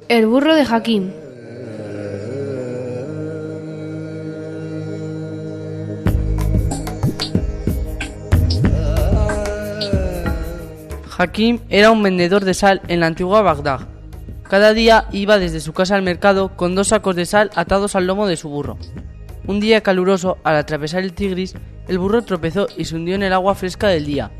El burro de Hakim. Hakim era un vendedor de sal en la antigua Bagdad. Cada día iba desde su casa al mercado con 2 sacos de sal atados al lomo de su burro. Un día caluroso, al atravesar el Tigris, el burro tropezó y se hundió en el agua fresca del día.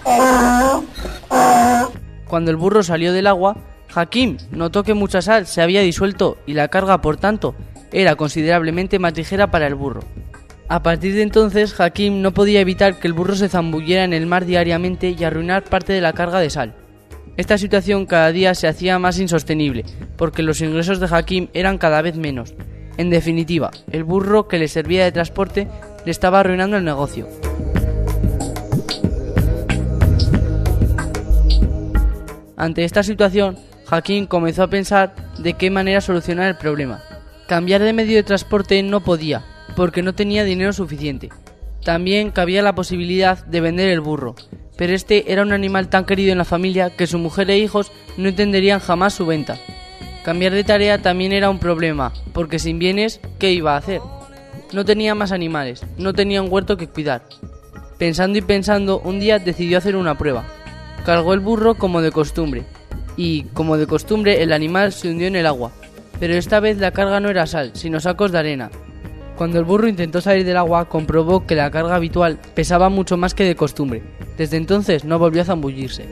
Cuando el burro salió del agua, Hakim notó que mucha sal se había disuelto y la carga, por tanto, era considerablemente más ligera para el burro. A partir de entonces, Hakim no podía evitar que el burro se zambulliera en el mar diariamente y arruinar parte de la carga de sal. Esta situación cada día se hacía más insostenible, porque los ingresos de Hakim eran cada vez menos. En definitiva, el burro que le servía de transporte le estaba arruinando el negocio. Ante esta situación, Hakim comenzó a pensar de qué manera solucionar el problema. Cambiar de medio de transporte no podía, porque no tenía dinero suficiente. También cabía la posibilidad de vender el burro, pero este era un animal tan querido en la familia que su mujer e hijos no entenderían jamás su venta. Cambiar de tarea también era un problema, porque sin bienes, ¿qué iba a hacer? No tenía más animales, no tenía un huerto que cuidar. Pensando y pensando, un día decidió hacer una prueba. Cargó el burro como de costumbre, y, como de costumbre, el animal se hundió en el agua. Pero esta vez la carga no era sal, sino sacos de arena. Cuando el burro intentó salir del agua, comprobó que la carga habitual pesaba mucho más que de costumbre. Desde entonces no volvió a zambullirse.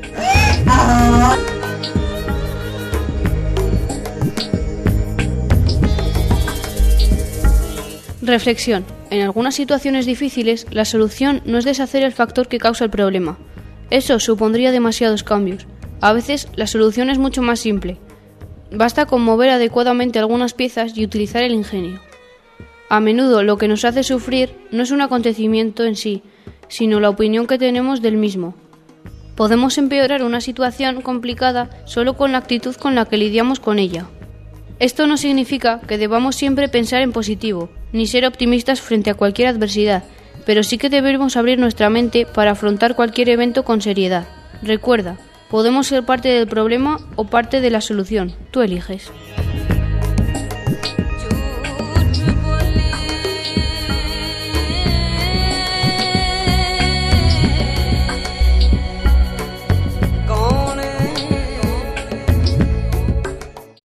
Reflexión. En algunas situaciones difíciles, la solución no es deshacer el factor que causa el problema. Eso supondría demasiados cambios. A veces, la solución es mucho más simple. Basta con mover adecuadamente algunas piezas y utilizar el ingenio. A menudo lo que nos hace sufrir no es un acontecimiento en sí, sino la opinión que tenemos del mismo. Podemos empeorar una situación complicada solo con la actitud con la que lidiamos con ella. Esto no significa que debamos siempre pensar en positivo, ni ser optimistas frente a cualquier adversidad, pero sí que debemos abrir nuestra mente para afrontar cualquier evento con seriedad. Recuerda, podemos ser parte del problema o parte de la solución. Tú eliges.